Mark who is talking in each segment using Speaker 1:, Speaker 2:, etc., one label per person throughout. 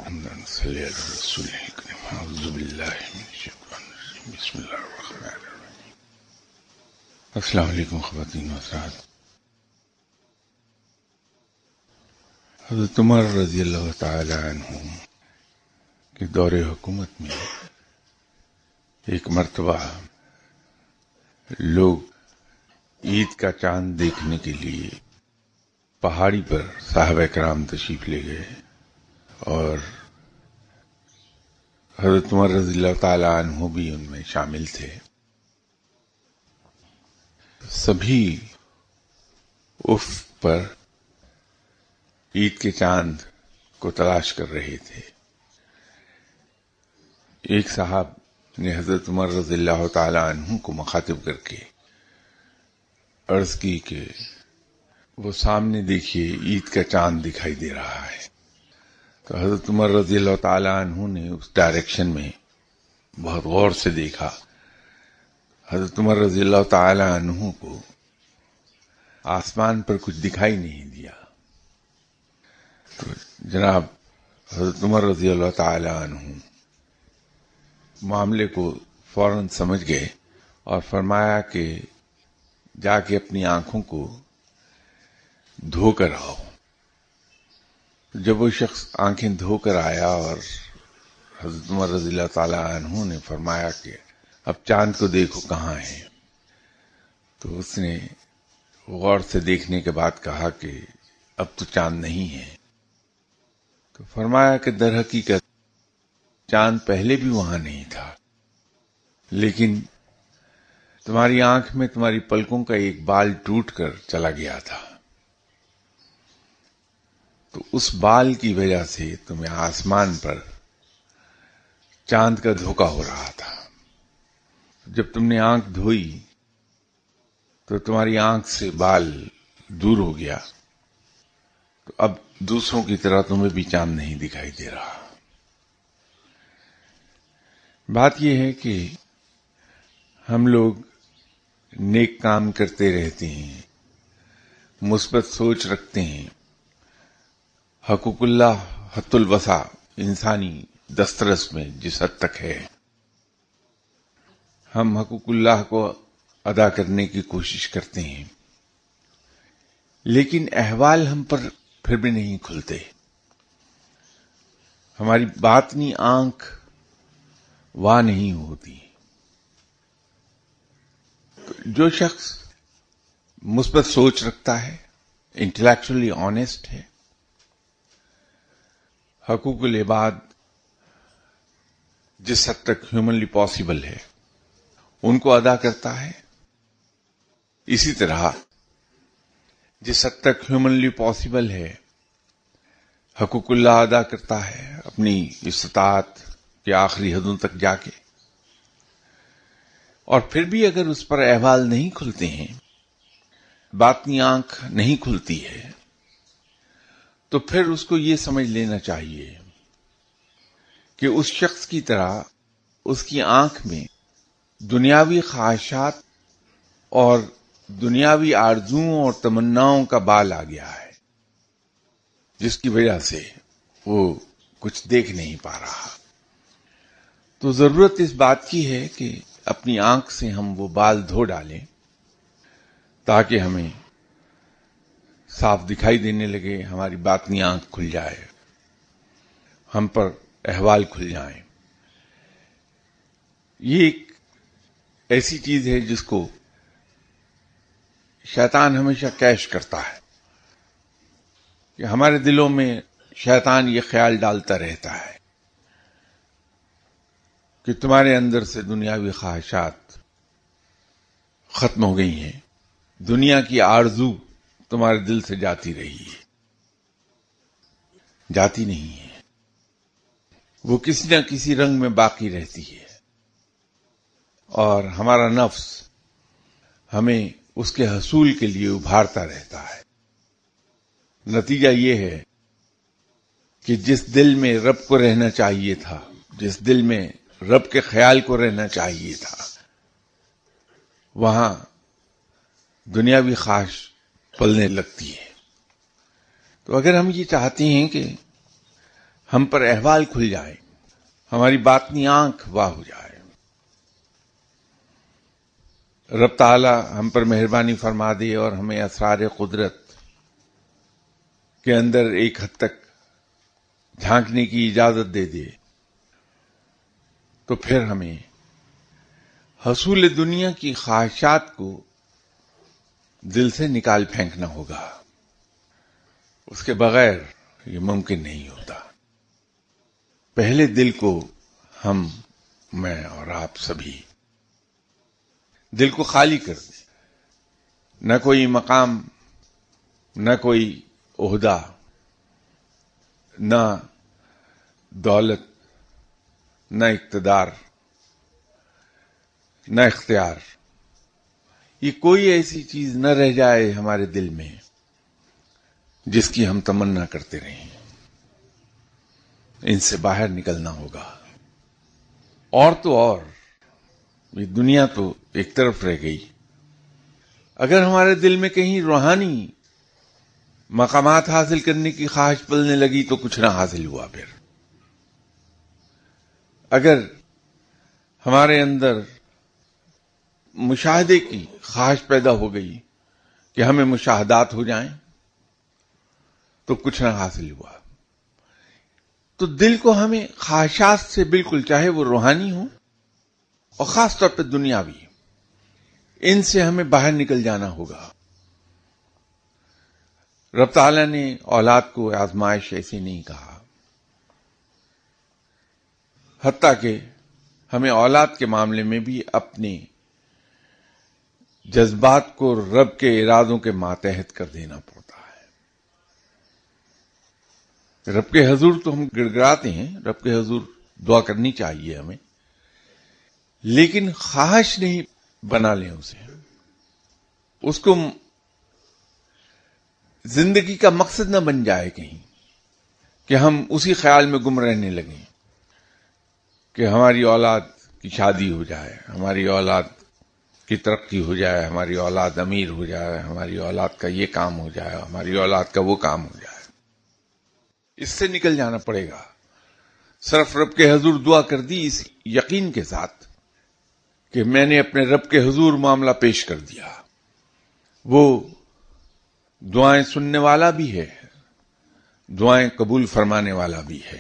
Speaker 1: صلی علی رسول کریم اعوذ باللہ من الشیطان الرجیم بسم اللہ الرحمن الرحیم. السلام علیکم خواتین و حضرات. حضرت عمر رضی اللہ تعالی عنہ کے دور حکومت میں ایک مرتبہ لوگ عید کا چاند دیکھنے کے لیے پہاڑی پر صحابہ کرام تشریف لے گئے اور حضرت عمر رضی اللہ تعالی عنہ بھی ان میں شامل تھے. سبھی افق پر عید کے چاند کو تلاش کر رہے تھے. ایک صاحب نے حضرت عمر رضی اللہ تعالی عنہ کو مخاطب کر کے عرض کی کہ وہ سامنے دیکھیے عید کا چاند دکھائی دے رہا ہے. تو حضرت عمر رضی اللہ تعالی عنہ نے اس ڈائریکشن میں بہت غور سے دیکھا. حضرت عمر رضی اللہ تعالی عنہ کو آسمان پر کچھ دکھائی نہیں دیا. تو جناب حضرت عمر رضی اللہ تعالی عنہ معاملے کو فوراً سمجھ گئے اور فرمایا کہ جا کے اپنی آنکھوں کو دھو کر آؤ. جب وہ شخص آنکھیں دھو کر آیا اور حضرت عمر رضی اللہ تعالی عنہ نے فرمایا کہ اب چاند کو دیکھو کہاں ہے، تو اس نے غور سے دیکھنے کے بعد کہا کہ اب تو چاند نہیں ہے. تو فرمایا کہ در حقیقت چاند پہلے بھی وہاں نہیں تھا، لیکن تمہاری آنکھ میں تمہاری پلکوں کا ایک بال ٹوٹ کر چلا گیا تھا، تو اس بال کی وجہ سے تمہیں آسمان پر چاند کا دھوکا ہو رہا تھا. جب تم نے آنکھ دھوئی تو تمہاری آنکھ سے بال دور ہو گیا، تو اب دوسروں کی طرح تمہیں بھی چاند نہیں دکھائی دے رہا. بات یہ ہے کہ ہم لوگ نیک کام کرتے رہتے ہیں، مثبت سوچ رکھتے ہیں. حقوق اللہ حت الوسع انسانی دسترس میں جس حد تک ہے ہم حقوق اللہ کو ادا کرنے کی کوشش کرتے ہیں، لیکن احوال ہم پر پھر بھی نہیں کھلتے. ہماری باطنی آنکھ واہ نہیں ہوتی. جو شخص مثبت سوچ رکھتا ہے، انٹلیکچولی آنےسٹ ہے، حقوق العباد جس حد تک ہیومنلی پاسبل ہے ان کو ادا کرتا ہے، اسی طرح جس حد تک ہیومنلی پاسبل ہے حقوق اللہ ادا کرتا ہے اپنی استطاعت کے آخری حدوں تک جا کے. اور پھر بھی اگر اس پر احوال نہیں کھلتے ہیں، باطنی آنکھ نہیں کھلتی ہے، تو پھر اس کو یہ سمجھ لینا چاہیے کہ اس شخص کی طرح اس کی آنکھ میں دنیاوی خواہشات اور دنیاوی آرزوؤں اور تمناؤں کا بال آ گیا ہے، جس کی وجہ سے وہ کچھ دیکھ نہیں پا رہا. تو ضرورت اس بات کی ہے کہ اپنی آنکھ سے ہم وہ بال دھو ڈالیں تاکہ ہمیں صاف دکھائی دینے لگے، ہماری باطنی آنکھ کھل جائے، ہم پر احوال کھل جائیں. یہ ایک ایسی چیز ہے جس کو شیطان ہمیشہ کیش کرتا ہے کہ ہمارے دلوں میں شیطان یہ خیال ڈالتا رہتا ہے کہ تمہارے اندر سے دنیاوی خواہشات ختم ہو گئی ہیں، دنیا کی آرزو تمہارے دل سے جاتی رہی ہے. جاتی نہیں ہے، وہ کسی نہ کسی رنگ میں باقی رہتی ہے، اور ہمارا نفس ہمیں اس کے حصول کے لیے ابھارتا رہتا ہے. نتیجہ یہ ہے کہ جس دل میں رب کو رہنا چاہیے تھا، جس دل میں رب کے خیال کو رہنا چاہیے تھا، وہاں دنیاوی خواہش پلنے لگتی ہے. تو اگر ہم یہ چاہتے ہیں کہ ہم پر احوال کھل جائے، ہماری باطنی آنکھ واہ ہو جائے. رب تعالی ہم پر مہربانی فرما دے اور ہمیں اسرار قدرت کے اندر ایک حد تک جھانکنے کی اجازت دے دے، تو پھر ہمیں حصول دنیا کی خواہشات کو دل سے نکال پھینکنا ہوگا. اس کے بغیر یہ ممکن نہیں ہوتا. پہلے دل کو ہم، میں اور آپ سبھی دل کو خالی کر دیں. نہ کوئی مقام، نہ کوئی عہدہ، نہ دولت، نہ اقتدار، نہ اختیار، یہ کوئی ایسی چیز نہ رہ جائے ہمارے دل میں جس کی ہم تمنا کرتے رہیں. ان سے باہر نکلنا ہوگا. اور تو اور یہ دنیا تو ایک طرف رہ گئی، اگر ہمارے دل میں کہیں روحانی مقامات حاصل کرنے کی خواہش پلنے لگی تو کچھ نہ حاصل ہوا. پھر اگر ہمارے اندر مشاہدے کی خواہش پیدا ہو گئی کہ ہمیں مشاہدات ہو جائیں تو کچھ نہ حاصل ہوا. تو دل کو ہمیں خواہشات سے بالکل، چاہے وہ روحانی ہو اور خاص طور پہ دنیاوی، ان سے ہمیں باہر نکل جانا ہوگا. رب تعالیٰ نے اولاد کو آزمائش ایسے نہیں کہا، حتیٰ کہ ہمیں اولاد کے معاملے میں بھی اپنے جذبات کو رب کے ارادوں کے ماتحت کر دینا پڑتا ہے. رب کے حضور تو ہم گڑ گڑاتے ہیں، رب کے حضور دعا کرنی چاہیے ہمیں، لیکن خواہش نہیں بنا لیں اسے، اس کو زندگی کا مقصد نہ بن جائے کہیں کہ ہم اسی خیال میں گم رہنے لگیں کہ ہماری اولاد کی شادی ہو جائے، ہماری اولاد کی ترقی ہو جائے، ہماری اولاد امیر ہو جائے، ہماری اولاد کا یہ کام ہو جائے، ہماری اولاد کا وہ کام ہو جائے. اس سے نکل جانا پڑے گا. صرف رب کے حضور دعا کر دی اس یقین کے ساتھ کہ میں نے اپنے رب کے حضور معاملہ پیش کر دیا. وہ دعائیں سننے والا بھی ہے، دعائیں قبول فرمانے والا بھی ہے.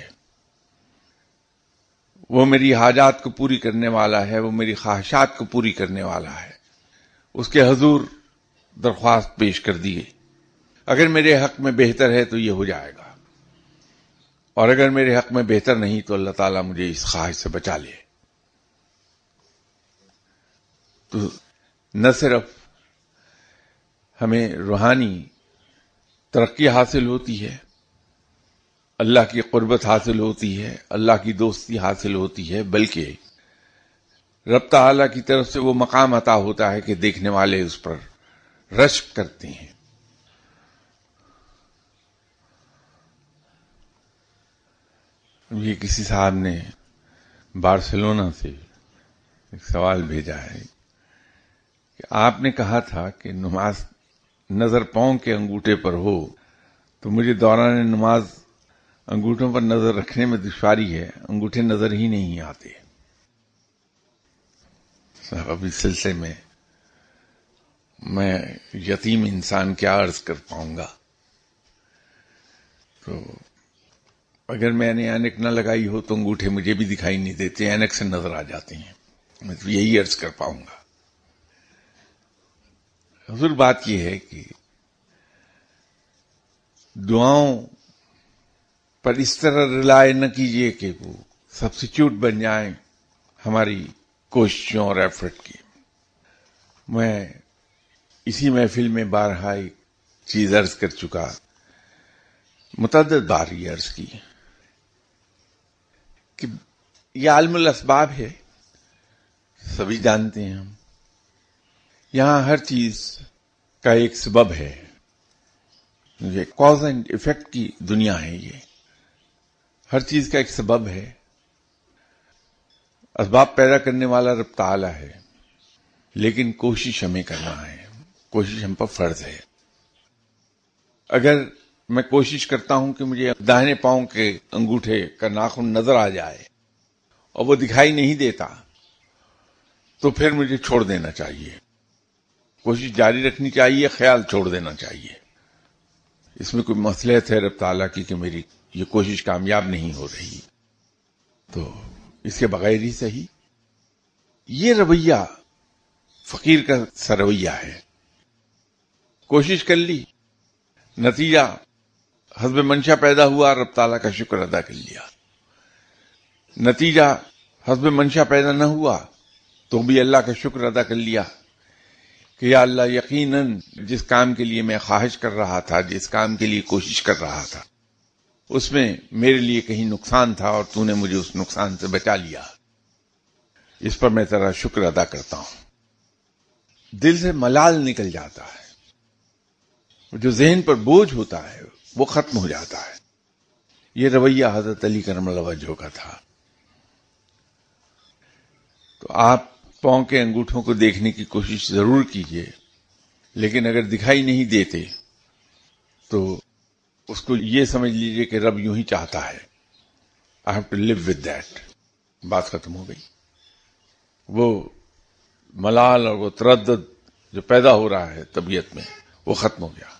Speaker 1: وہ میری حاجات کو پوری کرنے والا ہے، وہ میری خواہشات کو پوری کرنے والا ہے. اس کے حضور درخواست پیش کر دیے، اگر میرے حق میں بہتر ہے تو یہ ہو جائے گا، اور اگر میرے حق میں بہتر نہیں تو اللہ تعالیٰ مجھے اس خواہش سے بچا لے. تو نہ صرف ہمیں روحانی ترقی حاصل ہوتی ہے، اللہ کی قربت حاصل ہوتی ہے، اللہ کی دوستی حاصل ہوتی ہے، بلکہ رب تعالیٰ کی طرف سے وہ مقام عطا ہوتا ہے کہ دیکھنے والے اس پر رشک کرتے ہیں. یہ کسی صاحب نے بارسلونا سے ایک سوال بھیجا ہے کہ آپ نے کہا تھا کہ نماز نظر پاؤں کے انگوٹھے پر ہو، تو مجھے دوران نماز انگوٹھوں پر نظر رکھنے میں دشواری ہے، انگوٹھے نظر ہی نہیں آتے. صاحب اب اس سلسلے میں یتیم انسان کیا عرض کر پاؤں گا. تو اگر میں نے اینک نہ لگائی ہو تو انگوٹھے مجھے بھی دکھائی نہیں دیتے، اینک سے نظر آ جاتے ہیں. میں تو یہی عرض کر پاؤں گا. حضور بات یہ ہے کہ دعاؤں پر اس طرح رلائے نہ کیجیے کہ وہ سبسٹیچیوٹ بن جائیں ہماری کوششوں اور ایفرٹ کی. میں اسی محفل میں بارہا ایک چیز عرض کر چکا، متعدد بار یہ عرض کی کہ یہ عالم الاسباب ہے، سبھی جانتے ہیں ہم. یہاں ہر چیز کا ایک سبب ہے، یہ کاز اینڈ ایفیکٹ کی دنیا ہے. یہ ہر چیز کا ایک سبب ہے. اسباب پیدا کرنے والا رب تعالی ہے، لیکن کوشش ہمیں کرنا ہے، کوشش ہم پر فرض ہے. اگر میں کوشش کرتا ہوں کہ مجھے داہنے پاؤں کے انگوٹھے کا ناخن نظر آ جائے اور وہ دکھائی نہیں دیتا تو پھر مجھے چھوڑ دینا چاہیے. کوشش جاری رکھنی چاہیے، خیال چھوڑ دینا چاہیے. اس میں کوئی مصلحت ہے رب تعالیٰ کی کہ میری یہ کوشش کامیاب نہیں ہو رہی، تو اس کے بغیر ہی صحیح. یہ رویہ فقیر کا سا رویہ ہے. کوشش کر لی، نتیجہ حسب منشا پیدا ہوا، رب تعالیٰ کا شکر ادا کر لیا. نتیجہ حسب منشا پیدا نہ ہوا تو بھی اللہ کا شکر ادا کر لیا کہ یا اللہ یقیناً جس کام کے لیے میں خواہش کر رہا تھا، جس کام کے لیے کوشش کر رہا تھا، اس میں میرے لیے کہیں نقصان تھا اور تو نے مجھے اس نقصان سے بچا لیا. اس پر میں تیرا شکر ادا کرتا ہوں. دل سے ملال نکل جاتا ہے، جو ذہن پر بوجھ ہوتا ہے وہ ختم ہو جاتا ہے. یہ رویہ حضرت علی کرم اللہ وجہہ کا تھا. تو آپ پاؤں کے انگوٹھوں کو دیکھنے کی کوشش ضرور کیجیے، لیکن اگر دکھائی نہیں دیتے تو اس کو یہ سمجھ لیجیے کہ رب یوں ہی چاہتا ہے. I have to live with that. بات ختم ہو گئی. وہ ملال اور وہ تردد جو پیدا ہو رہا ہے طبیعت میں وہ ختم ہو گیا.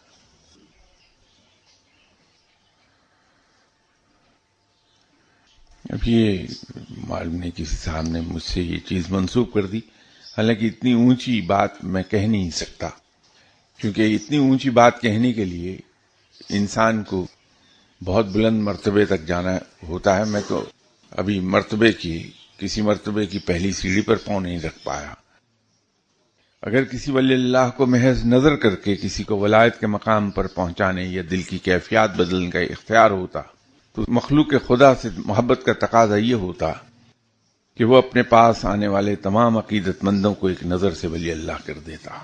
Speaker 1: اب یہ معلوم نہیں کسی صاحب نے مجھ سے یہ چیز منسوخ کر دی، حالانکہ اتنی اونچی بات میں کہہ نہیں سکتا، کیونکہ اتنی اونچی بات کہنے کے لیے انسان کو بہت بلند مرتبے تک جانا ہوتا ہے. میں تو ابھی کسی مرتبے کی پہلی سیڑھی پر پاؤں نہیں رکھ پایا. اگر کسی ولی اللہ کو محض نظر کر کے کسی کو ولایت کے مقام پر پہنچانے یا دل کی کیفیات بدلنے کا اختیار ہوتا تو مخلوق خدا سے محبت کا تقاضا یہ ہوتا کہ وہ اپنے پاس آنے والے تمام عقیدت مندوں کو ایک نظر سے ولی اللہ کر دیتا.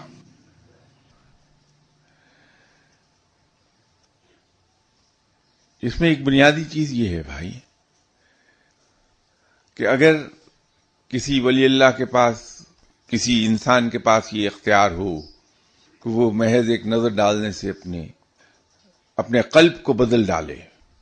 Speaker 1: اس میں ایک بنیادی چیز یہ ہے بھائی کہ اگر کسی ولی اللہ کے پاس، کسی انسان کے پاس یہ اختیار ہو کہ وہ محض ایک نظر ڈالنے سے اپنے قلب کو بدل ڈالے،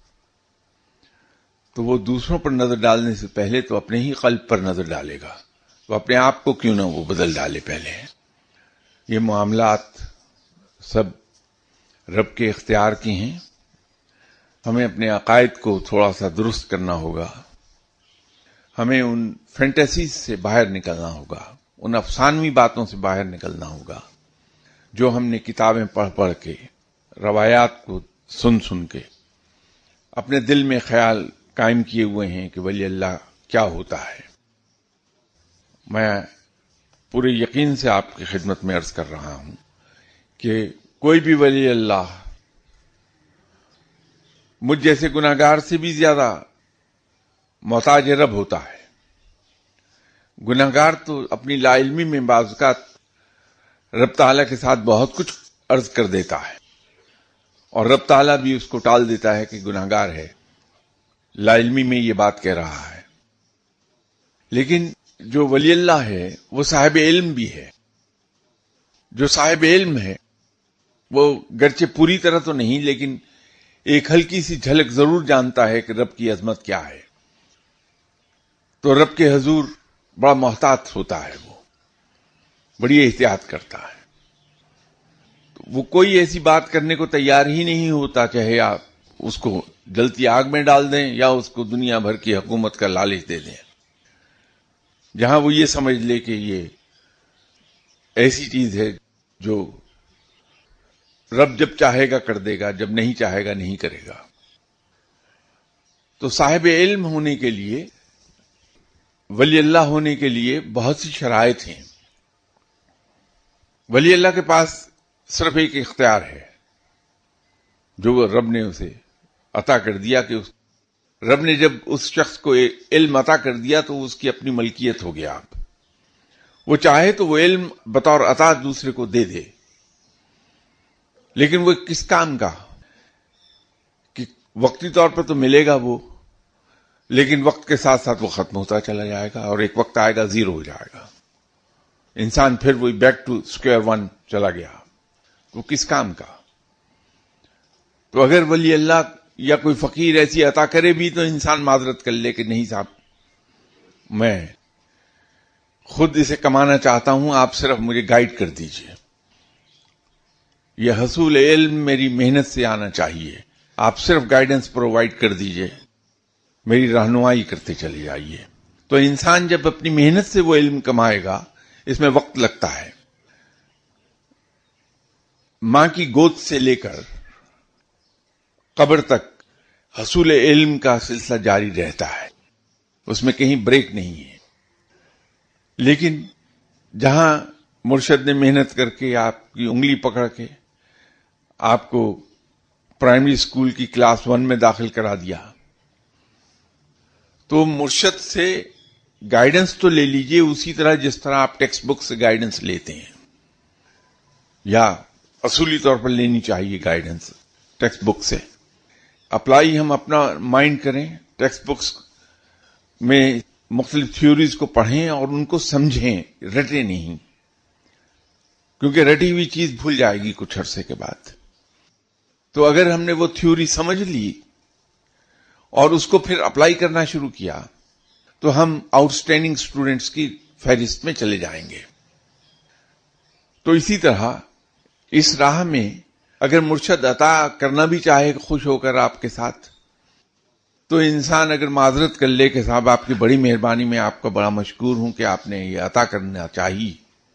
Speaker 1: تو وہ دوسروں پر نظر ڈالنے سے پہلے تو اپنے ہی قلب پر نظر ڈالے گا. وہ اپنے آپ کو کیوں نہ وہ بدل ڈالے پہلے. یہ معاملات سب رب کے اختیار کی ہیں. ہمیں اپنے عقائد کو تھوڑا سا درست کرنا ہوگا. ہمیں ان فینٹیسیز سے باہر نکلنا ہوگا، ان افسانوی باتوں سے باہر نکلنا ہوگا جو ہم نے کتابیں پڑھ پڑھ کے، روایات کو سن سن کے اپنے دل میں خیال قائم کیے ہوئے ہیں کہ ولی اللہ کیا ہوتا ہے. میں پورے یقین سے آپ کی خدمت میں عرض کر رہا ہوں کہ کوئی بھی ولی اللہ مجھ جیسے گناہگار سے بھی زیادہ محتاج رب ہوتا ہے. گناہگار تو اپنی لا علمی میں بعض اوقات رب تعالیٰ کے ساتھ بہت کچھ عرض کر دیتا ہے اور رب تعالیٰ بھی اس کو ٹال دیتا ہے کہ گناہگار ہے، لا علمی میں یہ بات کہہ رہا ہے. لیکن جو ولی اللہ ہے وہ صاحب علم بھی ہے. جو صاحب علم ہے وہ گرچہ پوری طرح تو نہیں لیکن ایک ہلکی سی جھلک ضرور جانتا ہے کہ رب کی عظمت کیا ہے. تو رب کے حضور بڑا محتاط ہوتا ہے، وہ بڑی احتیاط کرتا ہے. وہ کوئی ایسی بات کرنے کو تیار ہی نہیں ہوتا، چاہے آپ اس کو جلتی آگ میں ڈال دیں یا اس کو دنیا بھر کی حکومت کا لالچ دے دیں، جہاں وہ یہ سمجھ لے کہ یہ ایسی چیز ہے جو رب جب چاہے گا کر دے گا، جب نہیں چاہے گا نہیں کرے گا. تو صاحب علم ہونے کے لیے، ولی اللہ ہونے کے لیے بہت سی شرائط ہیں. ولی اللہ کے پاس صرف ایک اختیار ہے جو وہ رب نے اسے عطا کر دیا کہ رب نے جب اس شخص کو علم عطا کر دیا تو اس کی اپنی ملکیت ہو گیا. اب وہ چاہے تو وہ علم بطور عطا دوسرے کو دے دے، لیکن وہ کس کام کا؟ کہ وقتی طور پر تو ملے گا وہ، لیکن وقت کے ساتھ ساتھ وہ ختم ہوتا چلا جائے گا اور ایک وقت آئے گا زیرو ہو جائے گا. انسان پھر وہی بیک ٹو اسکوائر ون چلا گیا. وہ کس کام کا؟ تو اگر ولی اللہ یا کوئی فقیر ایسی عطا کرے بھی تو انسان معذرت کر لے کہ نہیں صاحب میں خود اسے کمانا چاہتا ہوں، آپ صرف مجھے گائیڈ کر دیجئے، یہ حصول علم میری محنت سے آنا چاہیے، آپ صرف گائیڈنس پرووائڈ کر دیجئے، میری رہنمائی کرتے چلے جائیے۔ تو انسان جب اپنی محنت سے وہ علم کمائے گا، اس میں وقت لگتا ہے، ماں کی گود سے لے کر قبر تک حصول علم کا سلسلہ جاری رہتا ہے، اس میں کہیں بریک نہیں ہے۔ لیکن جہاں مرشد نے محنت کر کے آپ کی انگلی پکڑ کے آپ کو پرائمری اسکول کی کلاس 1 میں داخل کرا دیا، تو مرشد سے گائیڈنس تو لے لیجئے اسی طرح جس طرح آپ ٹیکسٹ بک سے گائیڈنس لیتے ہیں، یا اصولی طور پر لینی چاہیے گائیڈنس ٹیکسٹ بک سے۔ اپلائی ہم اپنا مائنڈ کریں، ٹیکسٹ بکس میں مختلف تھیوریز کو پڑھیں اور ان کو سمجھیں، رٹیں نہیں، کیونکہ رٹی ہوئی چیز بھول جائے گی کچھ عرصے کے بعد۔ تو اگر ہم نے وہ تھیوری سمجھ لی اور اس کو پھر اپلائی کرنا شروع کیا تو ہم آؤٹ اسٹینڈنگ اسٹوڈینٹس کی فہرست میں چلے جائیں گے۔ تو اسی طرح اس راہ میں اگر مرشد عطا کرنا بھی چاہے خوش ہو کر آپ کے ساتھ، تو انسان اگر معذرت کر لے کہ صاحب آپ کی بڑی مہربانی، میں آپ کا بڑا مشکور ہوں کہ آپ نے یہ عطا کرنا چاہیے،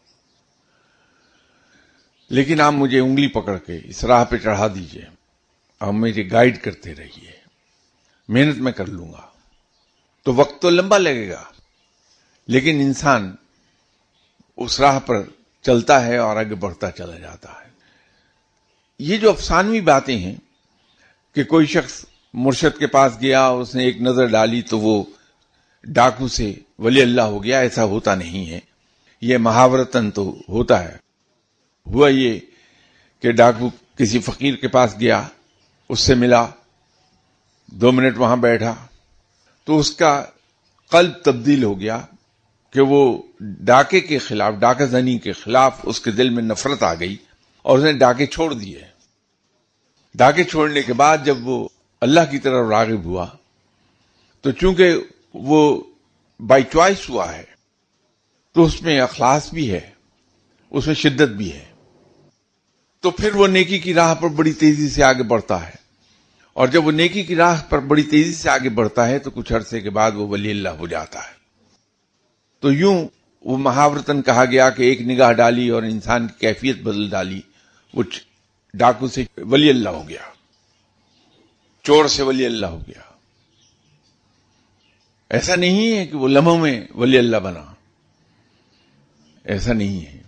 Speaker 1: لیکن آپ مجھے انگلی پکڑ کے اس راہ پہ چڑھا دیجئے، آپ مجھے گائیڈ کرتے رہیے، محنت میں کر لوں گا۔ تو وقت تو لمبا لگے گا، لیکن انسان اس راہ پر چلتا ہے اور آگے بڑھتا چلا جاتا ہے۔ یہ جو افسانوی باتیں ہیں کہ کوئی شخص مرشد کے پاس گیا، اس نے ایک نظر ڈالی تو وہ ڈاکو سے ولی اللہ ہو گیا، ایسا ہوتا نہیں ہے۔ یہ محاورتن تو ہوتا ہے۔ ہوا یہ کہ ڈاکو کسی فقیر کے پاس گیا، اس سے ملا، 2 منٹ وہاں بیٹھا، تو اس کا قلب تبدیل ہو گیا کہ وہ ڈاکے کے خلاف، ڈاکہ زنی کے خلاف اس کے دل میں نفرت آ گئی اور اس نے ڈاکے چھوڑ دیے۔ ڈاکے چھوڑنے کے بعد جب وہ اللہ کی طرف راغب ہوا تو چونکہ وہ بائی چوائس ہوا ہے تو اس میں اخلاص بھی ہے، اس میں شدت بھی ہے، تو پھر وہ نیکی کی راہ پر بڑی تیزی سے آگے بڑھتا ہے، اور جب وہ نیکی کی راہ پر بڑی تیزی سے آگے بڑھتا ہے تو کچھ عرصے کے بعد وہ ولی اللہ ہو جاتا ہے۔ تو یوں وہ محاورتن کہا گیا کہ ایک نگاہ ڈالی اور انسان کی کیفیت بدل ڈالی، وہ ڈاکو سے ولی اللہ ہو گیا، چور سے ولی اللہ ہو گیا۔ ایسا نہیں ہے کہ وہ لمحوں میں ولی اللہ بنا، ایسا نہیں ہے۔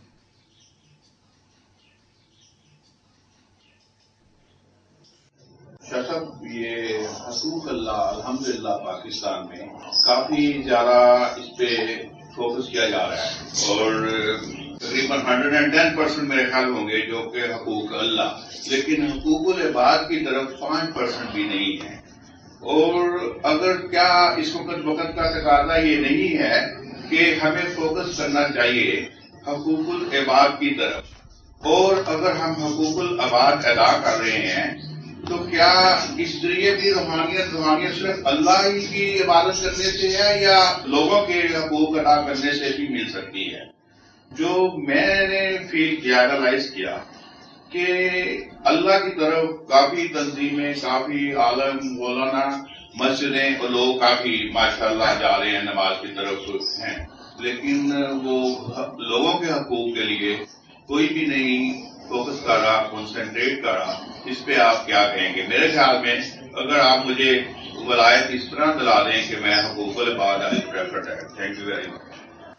Speaker 2: شاہ صاحب، یہ حقوق اللہ الحمدللہ پاکستان میں کافی زیادہ اس پہ فوکس کیا جا رہا ہے، اور تقریباً 110% میرے خیال ہوں گے جو کہ حقوق اللہ، لیکن حقوق العباد کی طرف 5% بھی نہیں ہے۔ اور اگر کیا اس وقت کا تقاضا یہ نہیں ہے کہ ہمیں فوکس کرنا چاہیے حقوق العباد کی طرف، اور اگر ہم حقوق العباد ادا کر رہے ہیں تو کیا اس ذریعے بھی روحانیت صرف اللہ ہی کی عبادت کرنے سے ہے یا لوگوں کے حقوق ادا کرنے سے بھی مل سکتی ہے؟ جو میں نے فیل کیا، ریلائز کیا کہ اللہ کی طرف کافی تنظیمیں، کافی عالم، مولانا، مسجدیں اور لوگ کافی ماشاءاللہ جا رہے ہیں، نماز کی طرف ہیں، لیکن وہ لوگوں کے حقوق کے لیے کوئی بھی نہیں فوکس کر رہا، کنسنٹریٹ کر رہا۔ اس پہ آپ کیا کہیں گے؟ میرے خیال میں اگر آپ مجھے ولایت اس طرح دلا دیں کہ میں حقوق العباد پریفرڈ ہے۔ Thank you very much.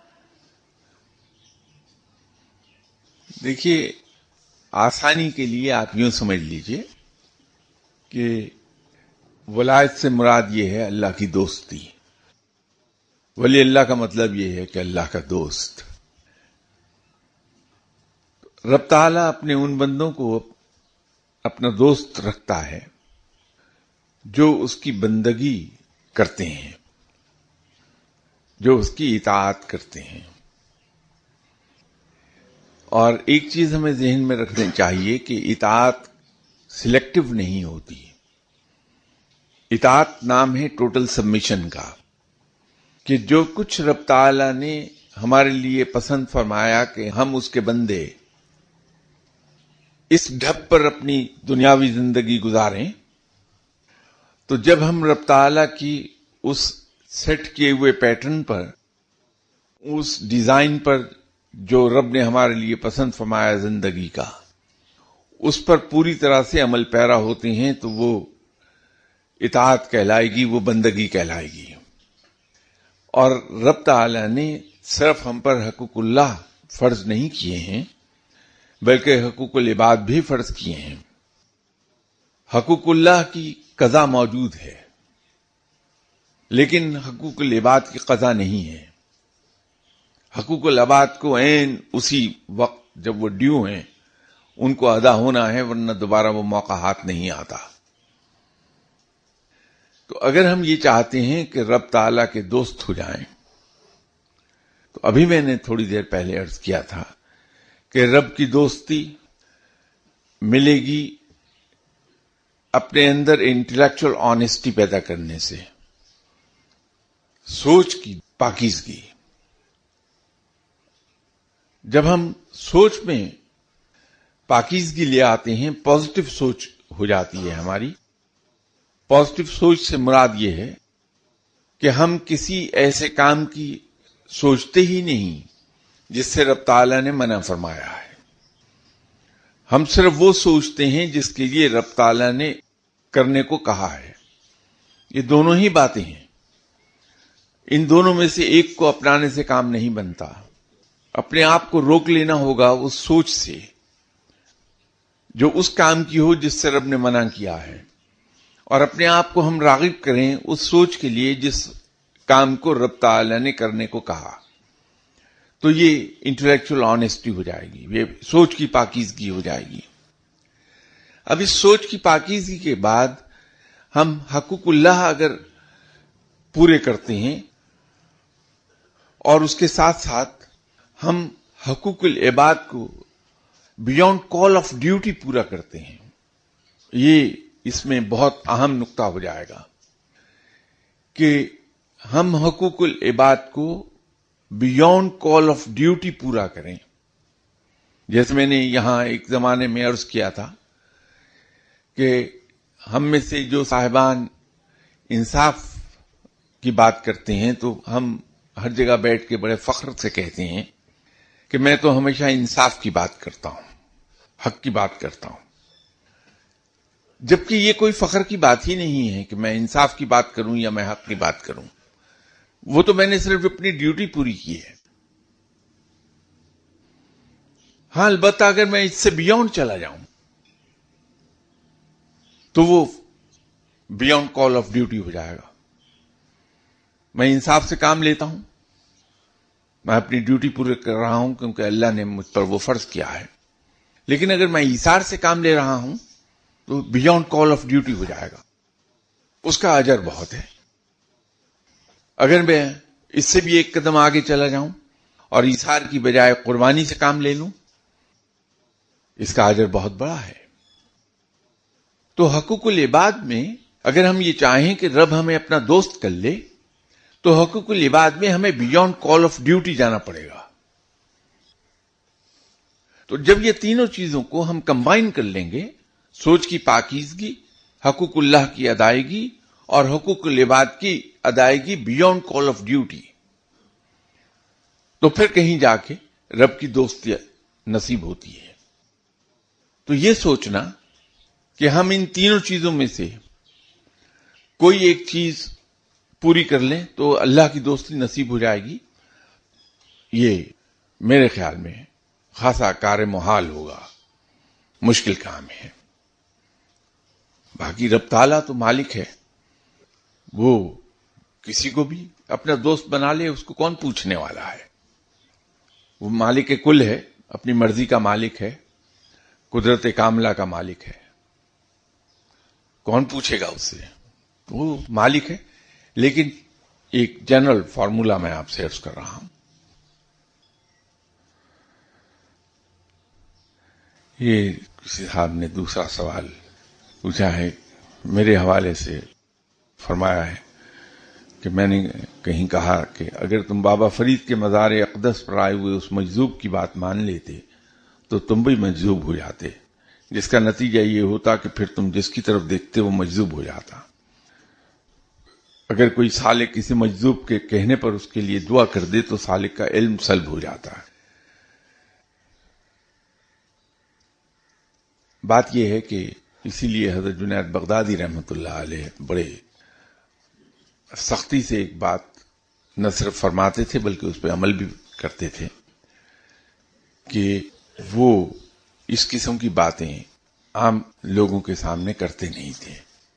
Speaker 1: دیکھیے، آسانی کے لیے آپ یوں سمجھ لیجئے کہ ولایت سے مراد یہ ہے اللہ کی دوستی۔ ولی اللہ کا مطلب یہ ہے کہ اللہ کا دوست۔ رب تعالیٰ اپنے ان بندوں کو اپنا دوست رکھتا ہے جو اس کی بندگی کرتے ہیں، جو اس کی اطاعت کرتے ہیں۔ اور ایک چیز ہمیں ذہن میں رکھنی چاہیے کہ اطاعت सिलेक्टिव नहीं होती। इताअत नाम है टोटल सबमिशन का, कि जो कुछ रब ताला ने हमारे लिए पसंद फरमाया कि हम उसके बंदे इस ढब पर अपनी दुनियावी जिंदगी गुजारें, तो जब हम रब ताला की उस सेट किए हुए पैटर्न पर, उस डिजाइन पर जो रब ने हमारे लिए पसंद फरमाया जिंदगी का, उस पर पूरी तरह से अमल पैरा होते हैं, तो वो इताअत कहलाएगी, वो बंदगी कहलाएगी। और रब ताला ने सिर्फ हम पर हकूकुल्लाह फर्ज नहीं किए हैं, बल्कि हकूकुल इबाद भी फर्ज किए हैं। हकूकुल्लाह की कज़ा मौजूद है, लेकिन हकूकुल इबाद की कज़ा नहीं है। हकूकुल इबाद को ऐन उसी वक्त जब वो ड्यू हैं उनको अदा होना है, वरना दोबारा वो मौका हाथ नहीं आता। तो अगर हम ये चाहते हैं कि रब ताला के दोस्त हो जाएं, तो अभी मैंने थोड़ी देर पहले अर्ज किया था कि रब की दोस्ती मिलेगी अपने अंदर इंटेलेक्चुअल ऑनेस्टी पैदा करने से, सोच की पाकीज़गी। जब हम सोच में पाकीज़गी ले आते हैं, पॉजिटिव सोच हो जाती है हमारी। पॉजिटिव सोच से मुराद ये है कि हम किसी ऐसे काम की सोचते ही नहीं जिससे रब ताला ने मना फरमाया है। हम सिर्फ वो सोचते हैं जिसके लिए रब ताला ने करने को कहा है। ये दोनों ही बातें हैं, इन दोनों में से एक को अपनाने से काम नहीं बनता। अपने आप को रोक लेना होगा उस सोच से जो उस काम की हो जिससे रब ने मना किया है, और अपने आप को हम रागिब करें उस सोच के लिए जिस काम को रब ताला ने करने को कहा। तो ये इंटेलेक्चुअल ऑनेस्टी हो जाएगी, ये सोच की पाकीज़गी हो जाएगी। अब इस सोच की पाकीज़गी के बाद हम हकूकुल्लाह अगर पूरे करते हैं और उसके साथ साथ हम हकूकुल इबाद को बियॉन्ड कॉल ऑफ ड्यूटी पूरा करते हैं, ये इसमें बहुत अहम नुक्ता हो जाएगा कि हम हकूकुल इबाद को बियॉन्ड कॉल ऑफ ड्यूटी पूरा करें। जैसे मैंने यहां एक जमाने में अर्ज किया था कि हम में से जो साहिबान इंसाफ की बात करते हैं, तो हम हर जगह बैठ के बड़े फख्र से कहते हैं कि मैं तो हमेशा इंसाफ की बात करता हूं, हक की बात करता हूं, जबकि ये कोई फख्र की बात ही नहीं है कि मैं इंसाफ की बात करूं या मैं हक की बात करूं। वो तो मैंने सिर्फ अपनी ड्यूटी पूरी की है। हां, अलबत्ता अगर मैं इससे बियॉन्ड चला जाऊं तो वो बियॉन्ड कॉल ऑफ ड्यूटी हो जाएगा। मैं इंसाफ से काम लेता हूं, मैं अपनी ड्यूटी पूरी कर रहा हूं क्योंकि अल्लाह ने मुझ पर वो फर्ज किया है। लेकिन अगर मैं ईसार से काम ले रहा हूं तो बियॉन्ड कॉल ऑफ ड्यूटी हो जाएगा, उसका अजर बहुत है। अगर मैं इससे भी एक कदम आगे चला जाऊं और ईसार की बजाय कुर्बानी से काम ले लूं, इसका अजर बहुत बड़ा है। तो हकूकुल इबाद में अगर हम ये चाहें कि रब हमें अपना दोस्त कर ले, तो हकूकुल इबाद में हमें बियॉन्ड कॉल ऑफ ड्यूटी जाना पड़ेगा। तो जब ये तीनों चीजों को हम कंबाइन कर लेंगे, सोच की पाकीज़गी, हकूकुल्लाह की अदायगी और हकूकुल इबाद की अदायगी बियॉन्ड कॉल ऑफ ड्यूटी, तो फिर कहीं जाके रब की दोस्ती नसीब होती है। तो ये सोचना कि हम इन तीनों चीजों में से कोई एक चीज पूरी कर लें तो अल्लाह की दोस्ती नसीब हो जाएगी, ये मेरे ख्याल में खासा कार्य मुहाल होगा, मुश्किल काम है। बाकी रब ताला तो मालिक है, वो किसी को भी अपना दोस्त बना ले, उसको कौन पूछने वाला है। वो मालिक कुल है, अपनी मर्जी का मालिक है, कुदरत कामला का मालिक है, कौन पूछेगा उससे, वो मालिक है। लेकिन एक जनरल फॉर्मूला मैं आपसे अर्ज कर रहा हूं। ये किसी साहब ने दूसरा सवाल پوچھا ہے، میرے حوالے سے فرمایا ہے کہ میں نے کہیں کہا کہ اگر تم بابا فرید کے مزار اقدس پر آئے ہوئے اس مجذوب کی بات مان لیتے تو تم بھی مجذوب ہو جاتے، جس کا نتیجہ یہ ہوتا کہ پھر تم جس کی طرف دیکھتے وہ مجذوب ہو جاتا۔ اگر کوئی سالک کسی مجذوب کے کہنے پر اس کے لیے دعا کر دے تو سالک کا علم سلب ہو جاتا ہے۔ بات یہ ہے کہ اسی لیے حضرت جنید بغدادی رحمۃ اللہ علیہ بڑے سختی سے ایک بات نہ صرف فرماتے تھے بلکہ اس پہ عمل بھی کرتے تھے کہ وہ اس قسم کی باتیں عام لوگوں کے سامنے کرتے نہیں تھے۔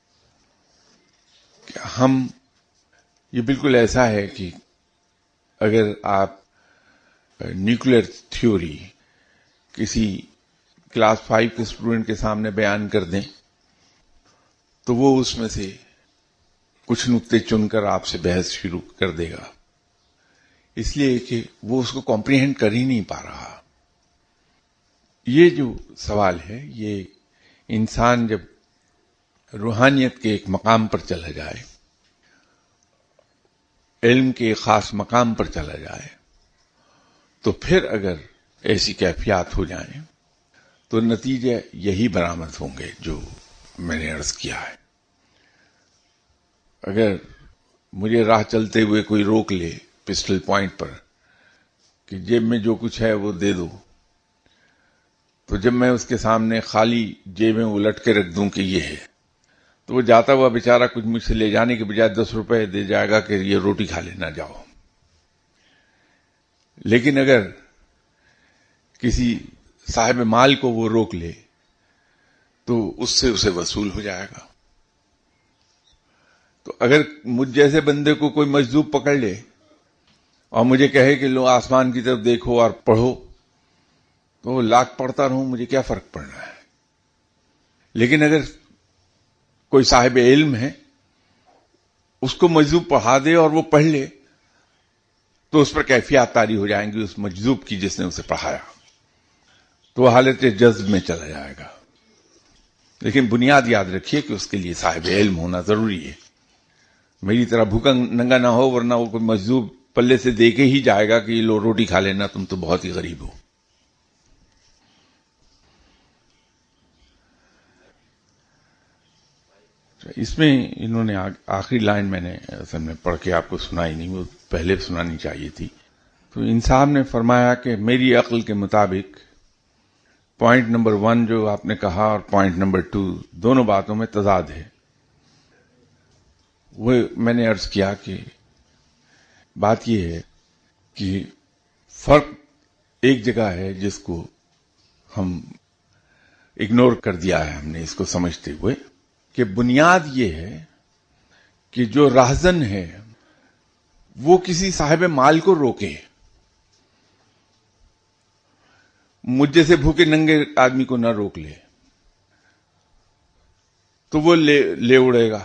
Speaker 1: کہ ہم یہ بالکل ایسا ہے کہ اگر آپ نیوکلیر تھیوری کسی کلاس 5 کے اسٹوڈنٹ کے سامنے بیان کر دیں تو وہ اس میں سے کچھ نقطے چن کر آپ سے بحث شروع کر دے گا، اس لیے کہ وہ اس کو کمپریہنڈ کر ہی نہیں پا رہا۔ یہ جو سوال ہے، یہ انسان جب روحانیت کے ایک مقام پر چلا جائے، علم کے ایک خاص مقام پر چلا جائے، تو پھر اگر ایسی کیفیات ہو جائیں تو نتیجے یہی برآمد ہوں گے جو میں نے عرض کیا ہے۔ اگر مجھے راہ چلتے ہوئے کوئی روک لے پسٹل پوائنٹ پر کہ جیب میں جو کچھ ہے وہ دے دو، تو جب میں اس کے سامنے خالی جیبیں الٹ کے رکھ دوں کہ یہ ہے، تو وہ جاتا ہوا بیچارہ کچھ مجھ سے لے جانے کے بجائے 10 روپے دے جائے گا کہ یہ روٹی کھا لینا جاؤ۔ لیکن اگر کسی صاحب مال کو وہ روک لے تو اس سے اسے وصول ہو جائے گا۔ تو اگر مجھ جیسے بندے کو کوئی مجذوب پکڑ لے اور مجھے کہے کہ لو آسمان کی طرف دیکھو اور پڑھو، تو وہ لاکھ پڑھتا رہوں، مجھے کیا فرق پڑنا ہے۔ لیکن اگر کوئی صاحب علم ہے، اس کو مجذوب پڑھا دے اور وہ پڑھ لے تو اس پر کیفیات طاری ہو جائیں گی اس مجذوب کی جس نے اسے پڑھایا، تو وہ حالت جذب میں چلا جائے گا۔ لیکن بنیاد یاد رکھیے کہ اس کے لیے صاحب علم ہونا ضروری ہے۔ میری طرح بھوکا ننگا نہ ہو، ورنہ وہ کوئی مجذوب پلے سے دے کے ہی جائے گا کہ یہ لو روٹی کھا لینا، تم تو بہت ہی غریب ہو۔ اس میں انہوں نے آخری لائن میں نے اصل میں پڑھ کے آپ کو سنائی نہیں، وہ پہلے سنانی چاہیے تھی۔ تو ان صاحب نے فرمایا کہ میری عقل کے مطابق پوائنٹ نمبر 1 جو آپ نے کہا اور پوائنٹ نمبر 2 دونوں باتوں میں تضاد ہے۔ وہ میں نے عرض کیا کہ بات یہ ہے کہ فرق ایک جگہ ہے جس کو ہم اگنور کر دیا ہے، ہم نے اس کو سمجھتے ہوئے کہ بنیاد یہ ہے کہ جو راہزن ہے وہ کسی صاحب مال کو روکے، مجھ جیسے بھوکے ننگے آدمی کو نہ روک لے تو وہ لے اڑے گا۔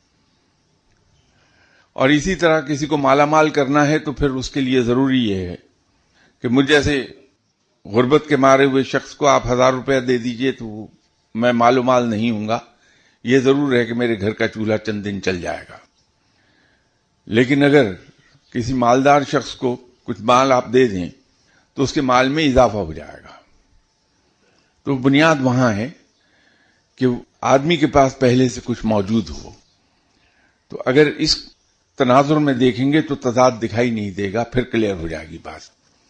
Speaker 1: اور اسی طرح کسی کو مالا مال کرنا ہے تو پھر اس کے لیے ضروری یہ ہے کہ مجھ جیسے غربت کے مارے ہوئے شخص کو آپ 1000 روپے دے دیجئے تو میں مال و مال نہیں ہوں گا، یہ ضرور ہے کہ میرے گھر کا چولہا چند دن چل جائے گا۔ لیکن اگر کسی مالدار شخص کو کچھ مال آپ دے دیں تو اس کے مال میں اضافہ ہو جائے گا۔ تو بنیاد وہاں ہے کہ آدمی کے پاس پہلے سے کچھ موجود ہو۔ تو اگر اس تناظر میں دیکھیں گے تو تضاد دکھائی نہیں دے گا، پھر کلیئر ہو جائے گی بات۔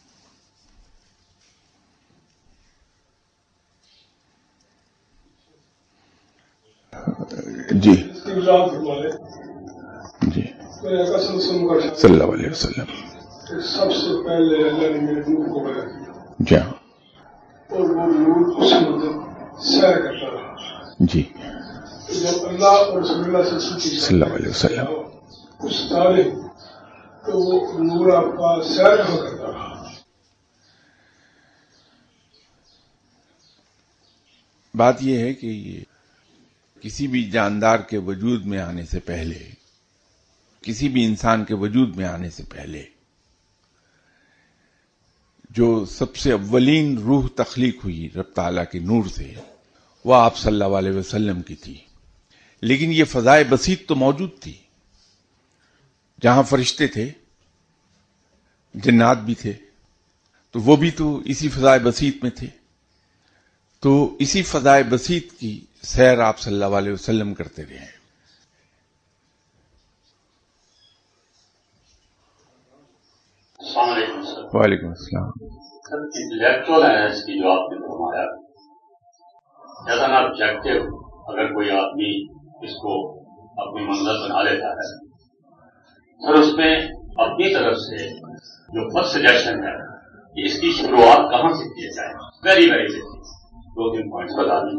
Speaker 1: جی جی صلی اللہ علیہ وسلم
Speaker 3: سب سے پہلے اللہ نے میرے نور کو پیدا کیا،
Speaker 1: جی
Speaker 3: اور وہ نور اس مطلب سیر کرتا رہا۔
Speaker 1: جی
Speaker 3: جب اللہ اور رسول اللہ
Speaker 1: صلی اللہ علیہ وسلم
Speaker 3: کچھ ڈالے تو وہ نور آپ کا سیر کرتا رہا۔
Speaker 1: بات یہ ہے کہ یہ کسی بھی جاندار کے وجود میں آنے سے پہلے، کسی بھی انسان کے وجود میں آنے سے پہلے جو سب سے اولین روح تخلیق ہوئی رب تعالیٰ کے نور سے، وہ آپ صلی اللہ علیہ وسلم کی تھی، لیکن یہ فضائے بسیط تو موجود تھی، جہاں فرشتے تھے، جنات بھی تھے، تو وہ بھی تو اسی فضائے بسیط میں تھے. تو اسی فضائے بسیط کی سیر آپ صلی اللہ علیہ وسلم کرتے رہے ہیں.
Speaker 4: السلام علیکم سر.
Speaker 1: وعلیکم السلام.
Speaker 4: سر انٹلیکچوئل انالائسس کی جو آپ نے فرمایا، ایز این آبجیکٹو اگر کوئی آدمی اس کو اپنی منزل بنا لیتا ہے، سر اس میں اپنی طرف سے جو فرسٹ سجیشن ہے کہ اس کی شروعات کہاں سے کی جائے، ویری ویری دو تین پوائنٹس بتا دیں.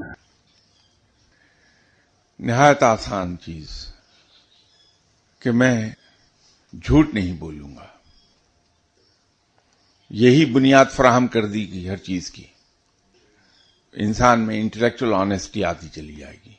Speaker 1: نہایت آسان چیز کہ میں جھوٹ نہیں بولوں گا، یہی بنیاد فراہم کر دی گئی ہر چیز کی. انسان میں انٹلیکچوئل آنیسٹی آتی چلی جائے گی.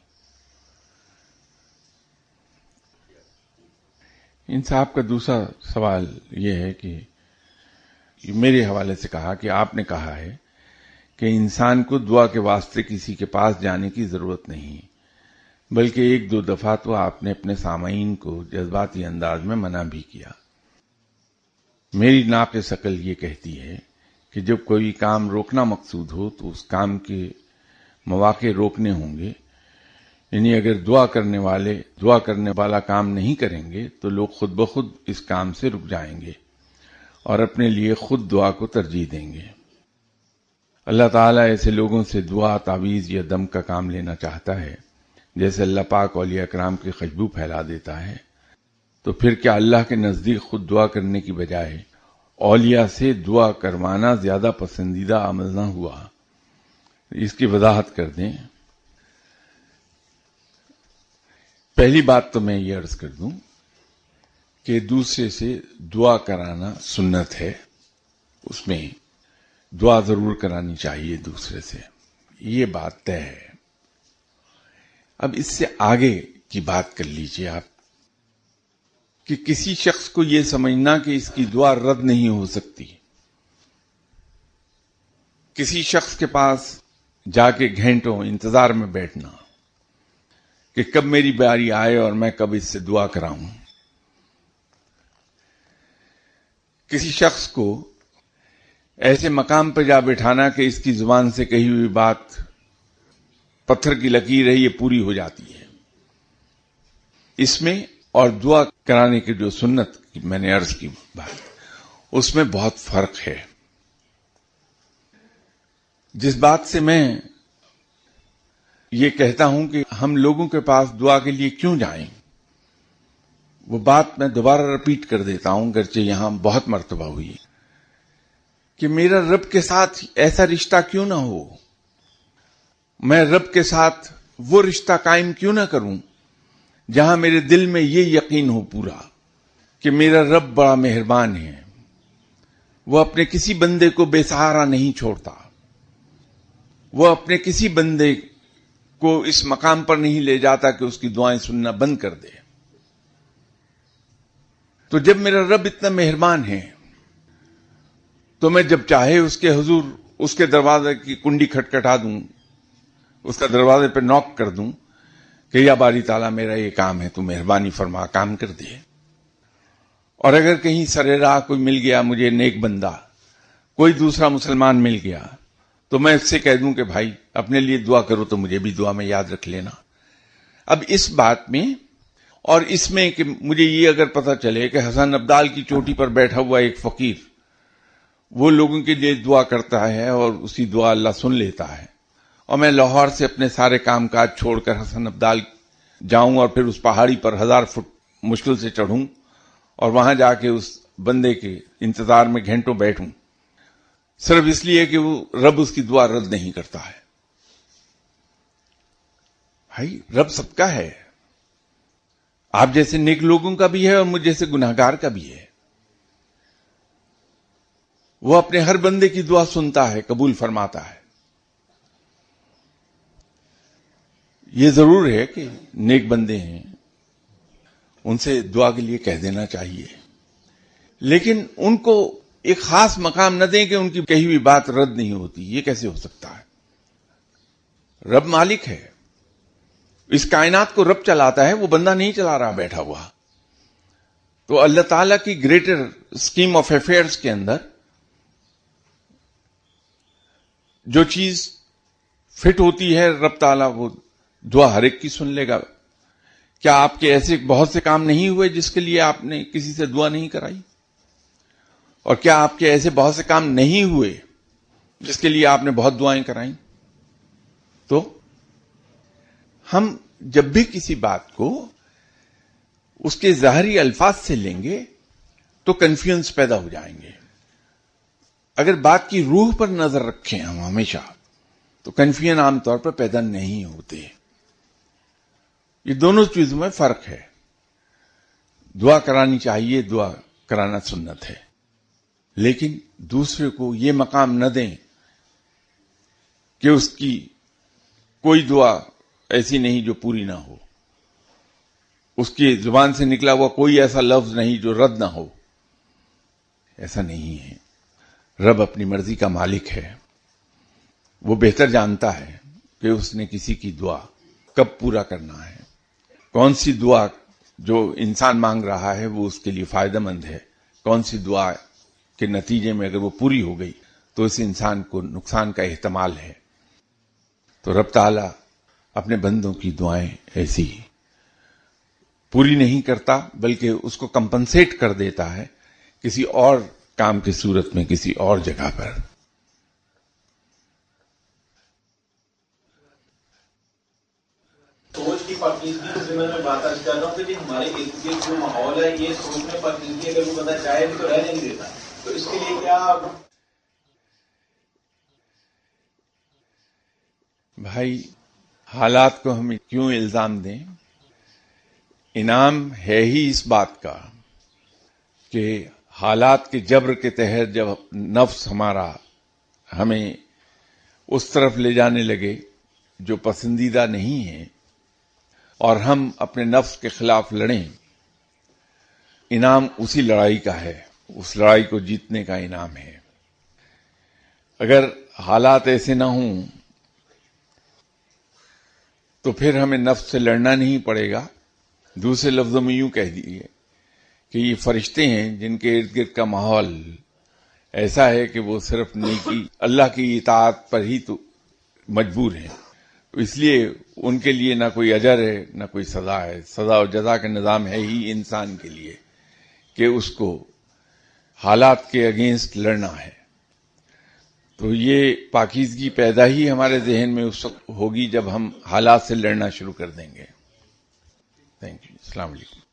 Speaker 1: ان صاحب کا دوسرا سوال یہ ہے کہ میرے حوالے سے کہا کہ آپ نے کہا ہے کہ انسان کو دعا کے واسطے کسی کے پاس جانے کی ضرورت نہیں، بلکہ ایک دو دفعہ تو آپ نے اپنے سامعین کو جذباتی انداز میں منع بھی کیا. میری ناقص عقل یہ کہتی ہے کہ جب کوئی کام روکنا مقصود ہو تو اس کام کے مواقع روکنے ہوں گے. یعنی اگر دعا کرنے والا کام نہیں کریں گے تو لوگ خود بخود اس کام سے رک جائیں گے اور اپنے لیے خود دعا کو ترجیح دیں گے. اللہ تعالیٰ ایسے لوگوں سے دعا، تعویذ یا دم کا کام لینا چاہتا ہے جیسے اللہ پاک اولیاء کرام کی خوشبو پھیلا دیتا ہے. تو پھر کیا اللہ کے نزدیک خود دعا کرنے کی بجائے اولیاء سے دعا کروانا زیادہ پسندیدہ عمل نہ ہوا؟ اس کی وضاحت کر دیں. پہلی بات تو میں یہ عرض کر دوں کہ دوسرے سے دعا کرانا سنت ہے، اس میں دعا ضرور کرانی چاہیے دوسرے سے، یہ بات طے ہے. اب اس سے آگے کی بات کر لیجئے آپ کہ کسی شخص کو یہ سمجھنا کہ اس کی دعا رد نہیں ہو سکتی، کسی شخص کے پاس جا کے گھنٹوں انتظار میں بیٹھنا کہ کب میری باری آئے اور میں کب اس سے دعا کراؤں، کسی شخص کو ایسے مقام پہ جا بٹھانا کہ اس کی زبان سے کہی ہوئی بات پتھر کی لکیر ہے، یہ پوری ہو جاتی ہے. اس میں اور دعا کرانے کی جو سنت میں نے عرض کی بات، اس میں بہت فرق ہے. جس بات سے میں یہ کہتا ہوں کہ ہم لوگوں کے پاس دعا کے لیے کیوں جائیں، وہ بات میں دوبارہ رپیٹ کر دیتا ہوں، گرچہ یہاں بہت مرتبہ ہوئی، کہ میرا رب کے ساتھ ایسا رشتہ کیوں نہ ہو، میں رب کے ساتھ وہ رشتہ قائم کیوں نہ کروں جہاں میرے دل میں یہ یقین ہو پورا کہ میرا رب بڑا مہربان ہے، وہ اپنے کسی بندے کو بے سہارا نہیں چھوڑتا، وہ اپنے کسی بندے کو اس مقام پر نہیں لے جاتا کہ اس کی دعائیں سننا بند کر دے. تو جب میرا رب اتنا مہربان ہے تو میں جب چاہے اس کے حضور اس کے دروازے کی کنڈی کھٹکھٹا دوں، اس کا دروازے پہ نوک کر دوں کہ یا باری تعالیٰ میرا یہ کام ہے، تو مہربانی فرما کام کر دے. اور اگر کہیں سرے راہ کوئی مل گیا مجھے نیک بندہ، کوئی دوسرا مسلمان مل گیا، تو میں اس سے کہہ دوں کہ بھائی اپنے لیے دعا کرو تو مجھے بھی دعا میں یاد رکھ لینا. اب اس بات میں اور اس میں کہ مجھے یہ اگر پتہ چلے کہ حسن ابدال کی چوٹی پر بیٹھا ہوا ایک فقیر وہ لوگوں کے لیے دعا کرتا ہے اور اسی دعا اللہ سن لیتا ہے، اور میں لاہور سے اپنے سارے کام کاج چھوڑ کر حسن ابدال جاؤں اور پھر اس پہاڑی پر 1000 فٹ مشکل سے چڑھوں اور وہاں جا کے اس بندے کے انتظار میں گھنٹوں بیٹھوں، صرف اس لیے کہ وہ رب اس کی دعا رد نہیں کرتا ہے. بھائی رب سب کا ہے، آپ جیسے نیک لوگوں کا بھی ہے اور مجھ جیسے گناہگار کا بھی ہے. وہ اپنے ہر بندے کی دعا سنتا ہے، قبول فرماتا ہے. یہ ضرور ہے کہ نیک بندے ہیں، ان سے دعا کے لیے کہہ دینا چاہیے، لیکن ان کو ایک خاص مقام نہ دیں کہ ان کی کہی ہوئی بات رد نہیں ہوتی. یہ کیسے ہو سکتا ہے؟ رب مالک ہے، اس کائنات کو رب چلاتا ہے، وہ بندہ نہیں چلا رہا بیٹھا ہوا. تو اللہ تعالیٰ کی گریٹر اسکیم آف افیئرس کے اندر جو چیز فٹ ہوتی ہے، رب تعالیٰ وہ دعا ہر ایک کی سن لے گا. کیا آپ کے ایسے بہت سے کام نہیں ہوئے جس کے لیے آپ نے کسی سے دعا نہیں کرائی؟ اور کیا آپ کے ایسے بہت سے کام نہیں ہوئے جس کے لیے آپ نے بہت دعائیں کرائیں؟ تو ہم جب بھی کسی بات کو اس کے ظاہری الفاظ سے لیں گے تو کنفیوژن پیدا ہو جائیں گے. اگر بات کی روح پر نظر رکھیں ہم ہمیشہ، تو کنفیوژن عام طور پر پیدا نہیں ہوتے. یہ دونوں چیزوں میں فرق ہے. دعا کرانی چاہیے، دعا کرانا سنت ہے، لیکن دوسرے کو یہ مقام نہ دیں کہ اس کی کوئی دعا ایسی نہیں جو پوری نہ ہو، اس کی زبان سے نکلا ہوا کوئی ایسا لفظ نہیں جو رد نہ ہو. ایسا نہیں ہے. رب اپنی مرضی کا مالک ہے. وہ بہتر جانتا ہے کہ اس نے کسی کی دعا کب پورا کرنا ہے، کون سی دعا جو انسان مانگ رہا ہے وہ اس کے لیے فائدہ مند ہے، کون سی دعا کے نتیجے میں اگر وہ پوری ہو گئی تو اس انسان کو نقصان کا احتمال ہے. تو رب تعالیٰ اپنے بندوں کی دعائیں ایسی پوری نہیں کرتا، بلکہ اس کو کمپنسیٹ کر دیتا ہے کسی اور کام کی صورت میں، کسی اور جگہ پر.
Speaker 5: سوچ کی پاکیزگی کے ذمہ میں بات آج کر رہا ہوں کہ ہمارے ارد گرد جو ماحول ہے یہ سوچ میں پاکیزگی اگر وہ بندہ چاہے بھی تو رہنے نہیں دیتا. تو اس کے لیے کیا
Speaker 1: بھائی حالات کو ہم کیوں الزام دیں؟ انعام ہے ہی اس بات کا کہ حالات کے جبر کے تحت جب نفس ہمارا ہمیں اس طرف لے جانے لگے جو پسندیدہ نہیں ہے اور ہم اپنے نفس کے خلاف لڑیں، انعام اسی لڑائی کا ہے، اس لڑائی کو جیتنے کا انعام ہے. اگر حالات ایسے نہ ہوں تو پھر ہمیں نفس سے لڑنا نہیں پڑے گا. دوسرے لفظوں میں یوں کہہ دیجیے کہ یہ فرشتے ہیں جن کے ارد گرد کا ماحول ایسا ہے کہ وہ صرف نیکی اللہ کی اطاعت پر ہی تو مجبور ہیں. تو اس لیے ان کے لیے نہ کوئی اجر ہے نہ کوئی سزا ہے. سزا و جزا کا نظام ہے ہی انسان کے لیے کہ اس کو حالات کے اگینسٹ لڑنا ہے. تو یہ پاکیزگی پیدا ہی ہمارے ذہن میں اس وقت ہوگی جب ہم حالات سے لڑنا شروع کر دیں گے. Thank you. السلام علیکم.